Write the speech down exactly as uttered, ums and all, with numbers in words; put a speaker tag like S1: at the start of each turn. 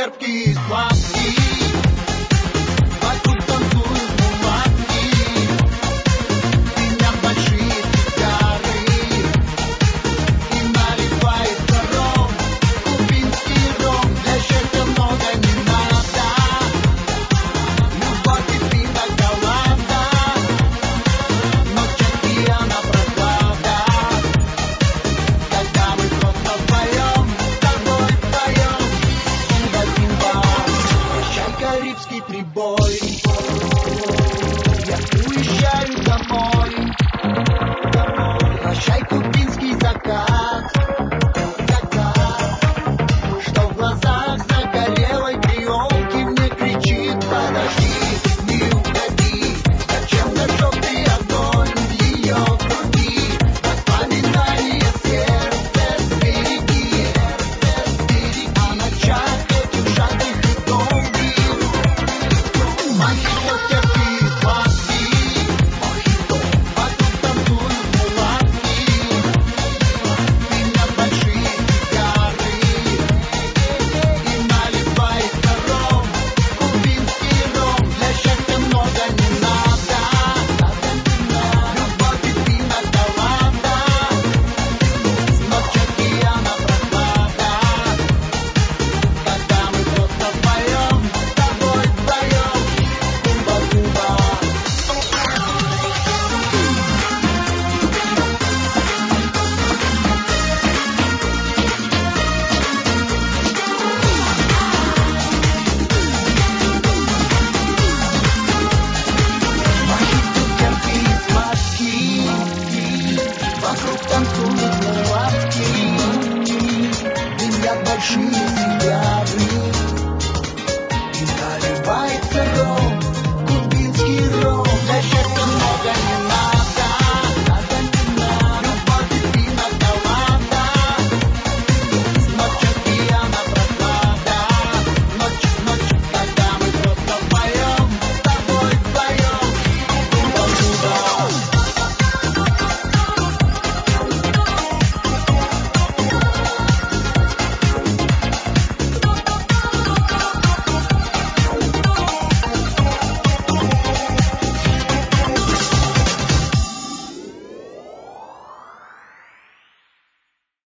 S1: терпкие сладкие. Вокруг танцуют мулатки, дымят большие сигары и наливается ром, кубинский ром. Для счастья много не надо, любовь и пина голланда, но чаки она прохлада, когда мы просто вдвоем с тобой вдвоем. Прощай, карибский прибой, я уезжаю домой. Прощай, кубинский закат, закат, что в глазах загорелой креолки мне кричит: подожди, не уходи, зачем-то желтый огонь в ее груди, воспоминания сердце сбереги, сбереги. А на ночах этих жарких и долгих мохито терпкие сладкие, мохито. Вокруг танцуют мулатки, дымят большие сигары и наливается ром, кубинский ром. Для счастья много не надо, любовь и пина голланда, но чаки она прохлада, когда мы просто вдвоем с тобой вдвоем. Куба-куба. Мохито терпкие сладкие, вокруг танцуют мулатки, дымят большие сигары